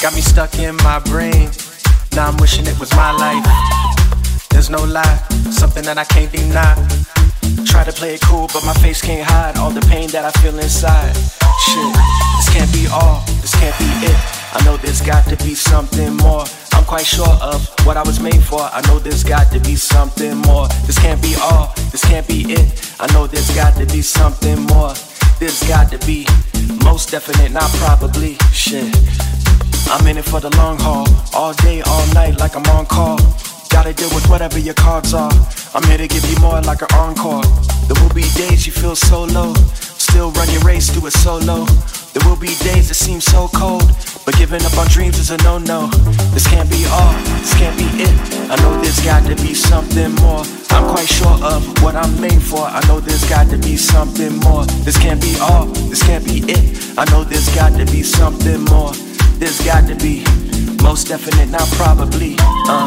got me stuck in my brain. Now I'm wishing it was my life. There's no lie, something that I can't deny. Try to play it cool, but my face can't hide all the pain that I feel inside. Shit, this can't be all, this can't be it. I know there's got to be something more. I'm quite sure of what I was made for. I know there's got to be something more. This can't be all, this can't be it. I know there's got to be something more. There's got to be, most definite, not probably. Shit, I'm in it for the long haul. All day, all night, like I'm on call. Gotta deal with whatever your cards are. I'm here to give you more like an encore. There will be days you feel so low. Still run your race, do it solo. There will be days that seem so cold, but giving up on dreams is a no-no. This can't be all, this can't be it. I know there's got to be something more. I'm quite sure of what I'm made for. I know there's got to be something more. This can't be all, this can't be it. I know there's got to be something more. There's got to be, most definite, not probably.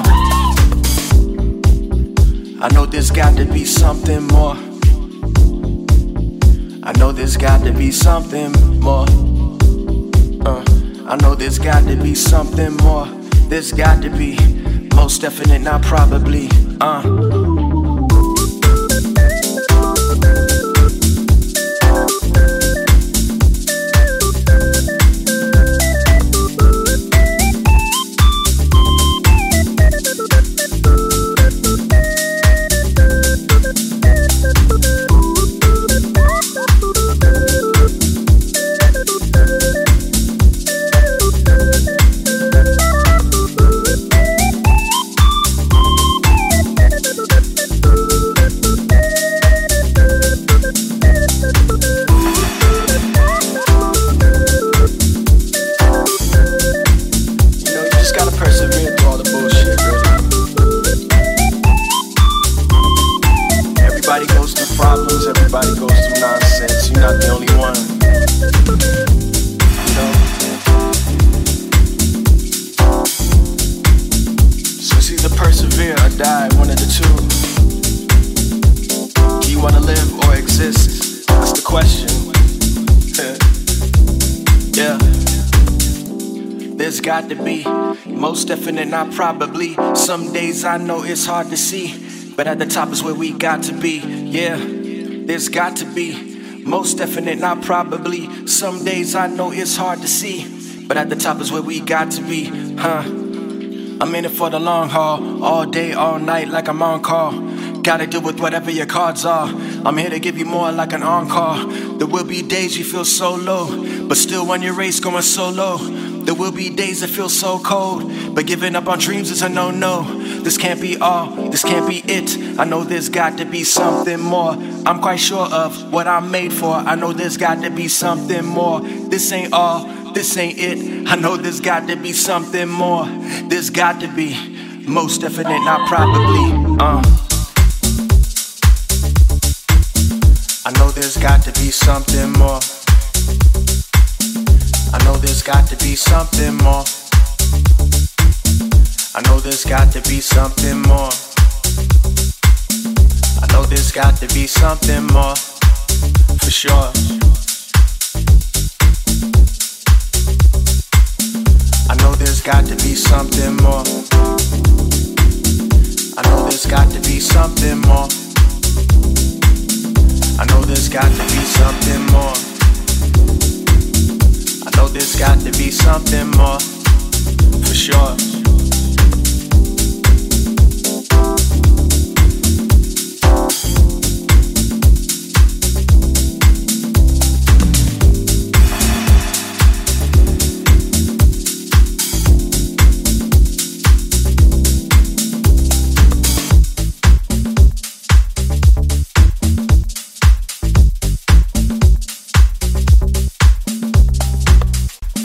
I know there's got to be something more. I know there's got to be something more. I know there's got to be something more. There's got to be, most definite, not probably. Everybody goes through nonsense. You're not the only one. You know? So it's either persevere or die, one of the two. Do you want to live or exist? That's the question. Yeah. There's got to be, most definite, not probably. Some days I know it's hard to see, but at the top is where we got to be. Yeah. There's got to be, most definite, not probably. Some days I know it's hard to see, but at the top is where we got to be, I'm in it for the long haul, all day, all night, like I'm on call. Gotta deal with whatever your cards are. I'm here to give you more like an encore. There will be days you feel so low, but still run your race going solo. There will be days that feel so cold, but giving up on dreams is a no-no. This can't be all, this can't be it. I know there's got to be something more. I'm quite sure of what I'm made for. I know there's got to be something more. This ain't all, this ain't it. I know there's got to be something more. There's got to be, most definite, not probably. I know there's got to be something more. I know there's got to be something more. I know there's got to be something more. I know there's got to be something more, for sure. I know there's got to be something more. I know there's got to be something more. I know there's got to be something more. I know there's got to be something more, for sure.